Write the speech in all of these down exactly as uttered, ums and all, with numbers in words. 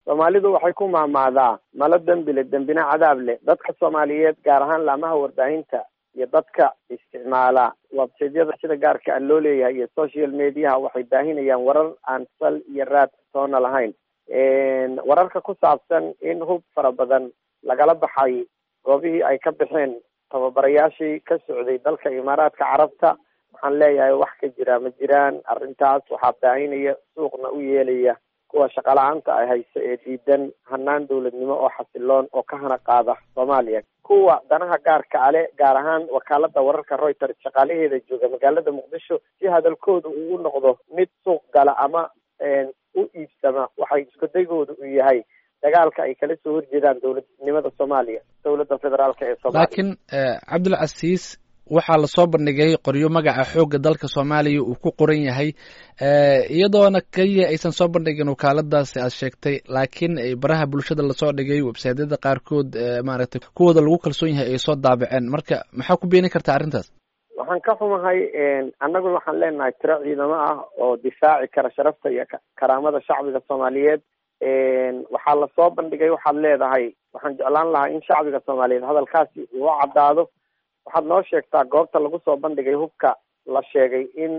soomaalidu waxay ku maamaadaa malo dembi le dembina cadaab leh. dadka soomaaliyeed gaar ahaan laamaha warbaahinta iyo dadka isticmaala websiteyada sida gaarka ah loo leeyahay iyo social mediaha waxay baahinayaan warar aan sal iyo raad toona lahayn. wararka ku saabsan in hub fara badan lagala baxay goobihii ay ka baxeen tababarayaashii ka socday dalka imaaraadka carabta, waxaan leeyahay wax ka jira ma jiraan. arrintaas waxaa baahinaya suuqna u yeelaya kuwa shaqala-aanta ay hayso ee diidan hanaan dawladnimo oo xasiloon oo ka hana qaada Soomaaliya. kuwa danaha gaarka ale gaar ahaan wakaalada wararka Reuters shaqaalaheeda jooga magaalada Muqdisho si hadalkooda uu u noqdo mid suuq gala ama u iibsama, waxay isku daygoodu u yahay dagaalka ay kala soo horjeedaan dawladnimada Soomaaliya, dawladda federaalka ee Soomaaliya. laakiin Cabdilcasiis waxaa lasoo bandhigay qoryo magaca xoogga dalka Soomaaliya uu ku qoran yahay, iyadoona kaliya aysan soo bandhigin wakaaladaasi aad sheegtay, laakiin baraha bulshada lasoo dhigay websiteyada qaarkood maaragtay kuwooda lagu kalsoon yahay ay soo daabaceen. marka maxaa ku beeni kartaa arrintaas? waxaan ka xumahay annagu waxaan leenahay tiro ciidamo ah oo difaaci kara sharafta iyo karaamada shacbiga Soomaaliyeed. waxaa lasoo bandhigay waxaad leedahay waxaan jeclaan lahaa in shacbiga Soomaaliyeed hadalkaasi uu caddaado. waxaad noo sheegtaa goobta lagu soo bandhigay hubka la sheegay in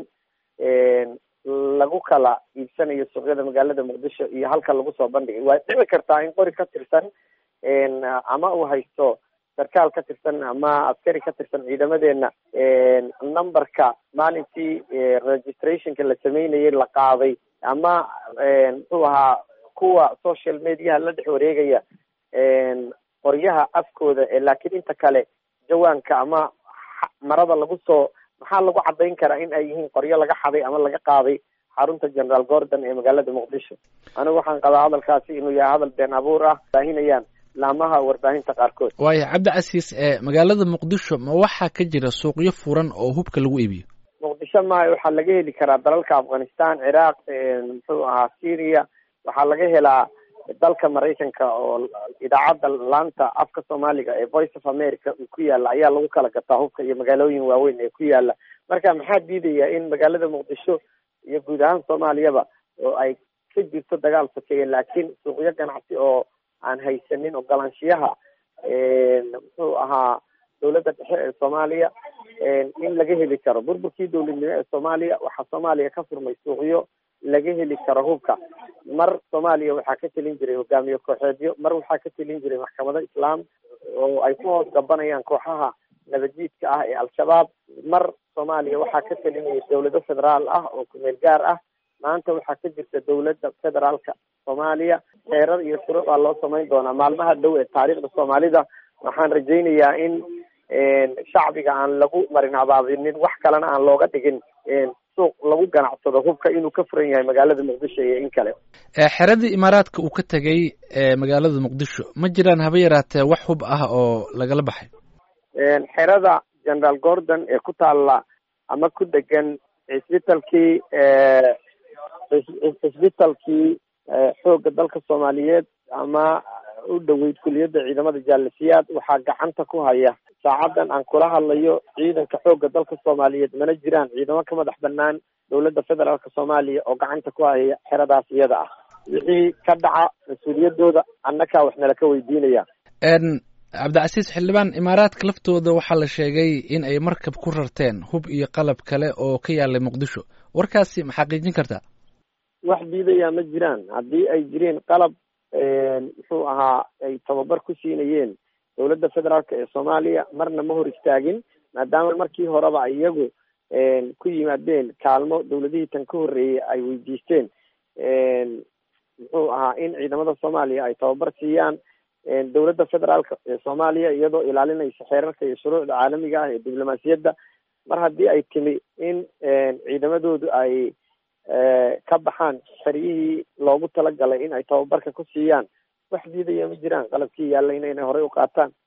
lagu kala iibsanayo suuqyada magaalada Muqdisho iyo halka lagu soo bandhigay. waa dhici kartaa in qori ka tirsan ama uu haysto sarkaal ka tirsan ama askari ka tirsan ciidamadeena numberka maalintii registrationka la sameynayay la qaaday, ama muxuu ahaa kuwa social mediaha la dhex wareegaya qoryaha afkooda, laakiin inta kale jawaanka ama marada lagu soo maxaa lagu cadayn karaa in ay yihiin qoryo laga xaday ama laga qaaday xarunta General Gordon ee magaalada Muqdisho. anigu waxaan qabaa hadalkaasi inuu yahay hadal been abuur ah baahinayaan laamaha warbaahinta qaarkood. waayo Cabdicasiis, magaalada Muqdisho ma waxaa ka jira suuqyo furan oo hubka lagu iibiyo? Muqdisho ma waxaa laga heli karaa dalalka Afghanistan, Iraq, muxuu ahaa Syria, waxaa laga helaa dalka Mareykanka oo idaacada laanta afka Soomaaliga ee Voice of America uu ku yaala ayaa lagu kala gataa hubka iyo magaalooyin waaweyn ee ku yaala. marka maxaa diidaya in magaalada Muqdisho iyo guud ahaan Soomaaliyaba oo ay ka jirto dagaal sokeeye, laakiin suuqyo ganacsi oo aan haysanin ogolaanshiyaha muxuu ahaa dawladda dhexe ee Soomaaliya in laga heli karo. burburkii dawladnimo ee Soomaaliya waxaa Soomaaliya ka furmay suuqyo laga heli karo hubka. mar Soomaaliya waxaa ka talin jiray hogaamiye kooxeedyo, mar waxaa ka talin jiray maxkamado islaam oo ay ku hoos gabanayaan kooxaha nabadjiidka ah ee al-shabaab. mar Soomaaliya waxaa ka talinaya dawlado federaal ah oo kumeel gaar ah. maanta waxaa ka jirta dawladda federaalka Soomaaliya. xeerar iyo shuruuc baa loo samayn doonaa maalmaha dhow ee taariikhda Soomaalida. waxaan rajaynayaa in shacbiga aan lagu marin habaabinin, wax kalena aan looga dhigin suuq lagu ganacsado hubka inuu ka furan yahay magaalada Muqdisho iyo in kale. xeradii imaaraadka uu ka tegay magaalada Muqdisho ma jiraan haba yaraatee wax hub ah oo lagala baxay? xerada General Gordon ee ku taala ama ku degan isbitaalkii isbitaalkii xoogga dalka Soomaaliyeed ama u dhaweyd kuliyadda ciidamada jaalisiyaad waxaa gacanta ku haya saacadan aan kula hadlayo ciidanka xoogga dalka Soomaaliyeed. mana jiraan ciidamo ka madax banaan dawladda federaalka Soomaaliya oo gacanta ku haya xeradaas iyada ah. wixii ka dhaca mas-uuliyadooda annagaa wax nala ka weydiinaya. Cabdicasiis, xildhibaan, imaaraadka laftooda waxaa la sheegay in ay markab ku rarteen hub iyo qalab kale oo ka yaalay Muqdisho. warkaasi ma xaqiijin kartaa? wax diidaya ma jiraan. haddii ay jireen qalab muxuu ahaa ay tababar ku siinayeen dawladda federaalka ee Soomaaliya, marna ma hor istaagin, maadaama markii horeba iyagu ku yimaadeen kaalmo dawladihii tan ka horreeyay ay weydiisteen muxuu ahaa in ciidamada Soomaaliya ay tababar siiyaan. dawladda federaalka ee Soomaaliya iyadoo ilaalinaysa xeerarka iyo shuruucda caalamiga ah ee diblomaasiyadda, mar haddii ay timi in ciidamadoodu ay ka baxaan xeryihii loogu talagalay in ay tababarka ku siiyaan, wax diidaya ma jiraan. qalabkii yaalla inayna horey u qaataan.